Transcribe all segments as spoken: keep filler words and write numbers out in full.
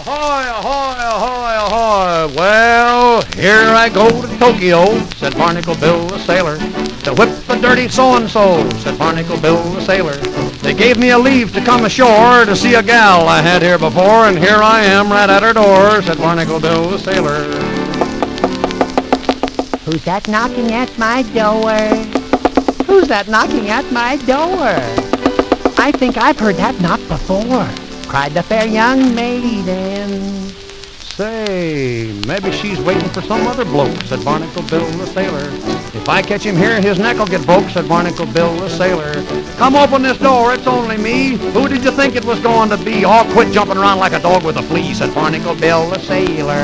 Ahoy, ahoy, ahoy, ahoy. Well, here I go to Tokyo, said Barnacle Bill the sailor, to whip the dirty so-and-so, said Barnacle Bill the sailor. They gave me a leave to come ashore to see a gal I had here before, and here I am right at her door, said Barnacle Bill the sailor. Who's that knocking at my door? Who's that knocking at my door? I think I've heard that knock before, cried the fair young maiden. Say, maybe she's waiting for some other bloke, said Barnacle Bill the sailor. If I catch him here, his neck'll get broke, said Barnacle Bill the sailor. Come open this door, it's only me. Who did you think it was going to be? Oh, quit jumping around like a dog with a flea, said Barnacle Bill the sailor.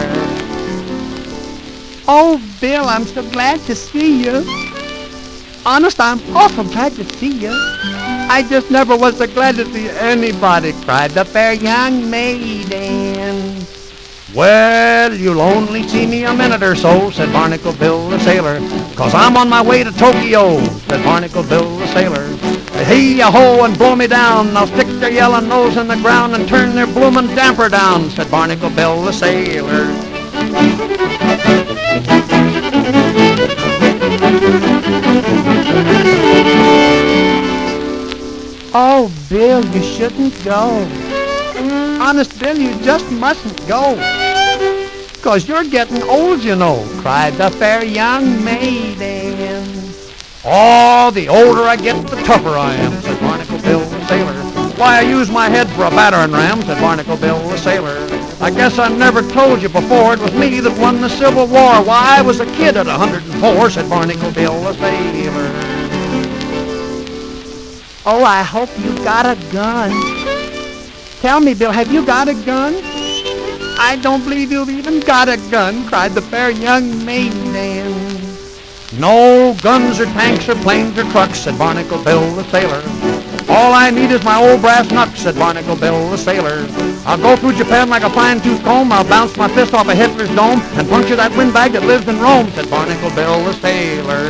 Oh, Bill, I'm so glad to see you. Honest, I'm awful glad to see you. I just never was so glad to see anybody, cried the fair young maiden. Well, you'll only see me a minute or so, said Barnacle Bill the sailor, 'cause I'm on my way to Tokyo, said Barnacle Bill the sailor. Hey-ya-ho and blow me down, I'll stick their yellow nose in the ground and turn their bloomin' damper down, said Barnacle Bill the sailor. Oh, Bill, you shouldn't go. Honest, Bill, you just mustn't go, 'cause you're getting old, you know, cried the fair young maiden. Oh, the older I get, the tougher I am, said Barnacle Bill the sailor. Why, I use my head for a battering ram, said Barnacle Bill the sailor. I guess I never told you before, it was me that won the Civil War. Why, I was a kid at a hundred and four, said Barnacle Bill the sailor. Oh, I hope you got a gun. Tell me, Bill, have you got a gun? I don't believe you've even got a gun, cried the fair young maiden. No guns or tanks or planes or trucks, said Barnacle Bill the sailor. All I need is my old brass knucks, said Barnacle Bill the sailor. I'll go through Japan like a fine-tooth comb, I'll bounce my fist off of Hitler's dome and puncture that windbag that lives in Rome, said Barnacle Bill the sailor.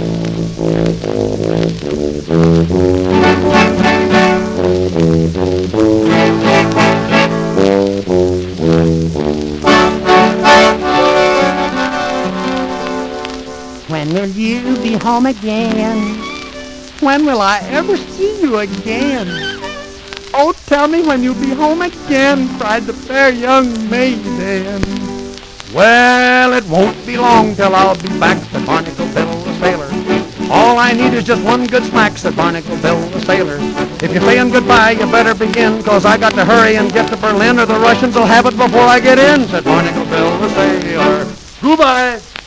When will you be home again? When will I ever see you again? Oh, tell me when you'll be home again, cried the fair young maiden. Well, it won't be long till I'll be back, said Barnacle Bill the sailor. All I need is just one good smack, said Barnacle Bill the sailor. If you're saying goodbye, you better begin, 'cause I got to hurry and get to Berlin, or the Russians will have it before I get in, said Barnacle Bill the sailor. Goodbye.